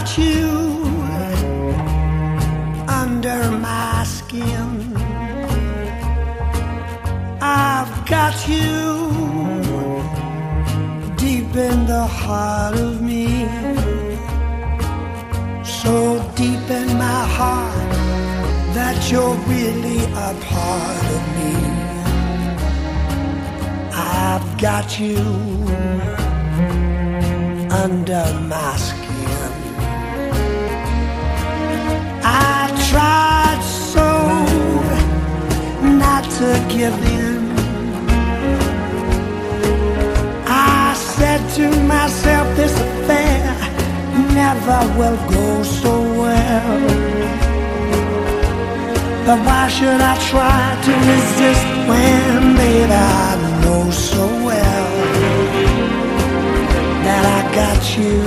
got you under my skin. I've got you deep in the heart of me, so deep in my heart that you're really a part of me. I've got you under my skin. I tried so not to give in. I said to myself, this affair never will go so well. But why should I try to resist when, baby, I know so well that I got you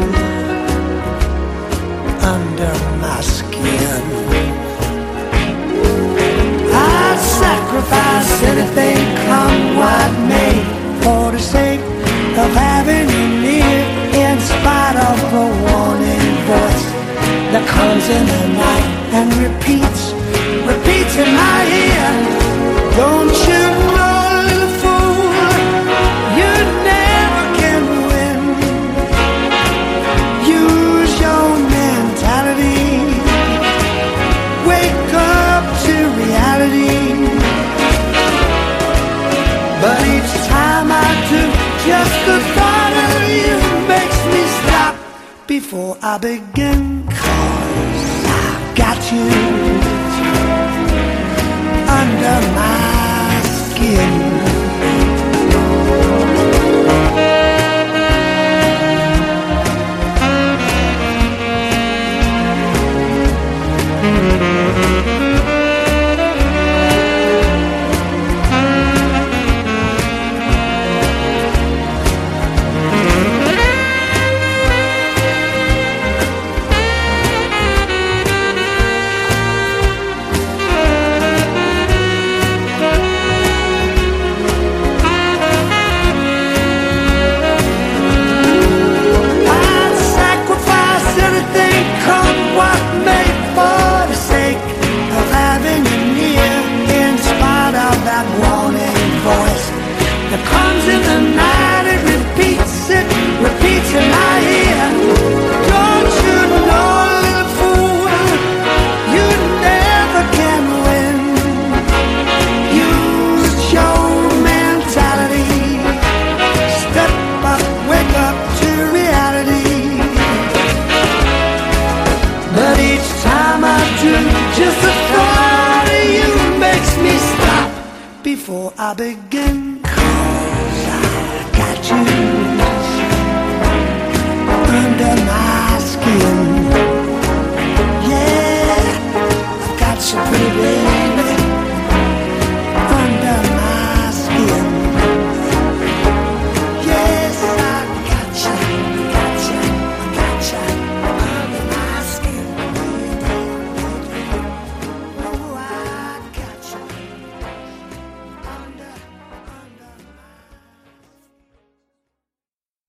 under my skin. I'd sacrifice anything, come what may, for the sake of having you near, in spite of the warning voice that comes in the night and repeats in my ear. Don't you know, little fool, you never can win. Use your mentality, wake up to reality. But each time I do, just the thought of you makes me stop before I begin. 'Cause I've got you under my skin. Just the thought of you makes me stop before I begin. 'Cause I got you under my skin.